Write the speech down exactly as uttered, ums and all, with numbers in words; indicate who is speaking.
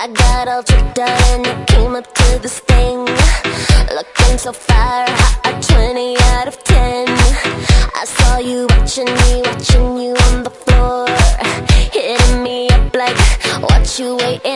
Speaker 1: I got all tripped out and I came up to this thing, looking so fire, hot, twenty out of ten. I saw you watching me, watching you on the floor, hitting me up like, what you waiting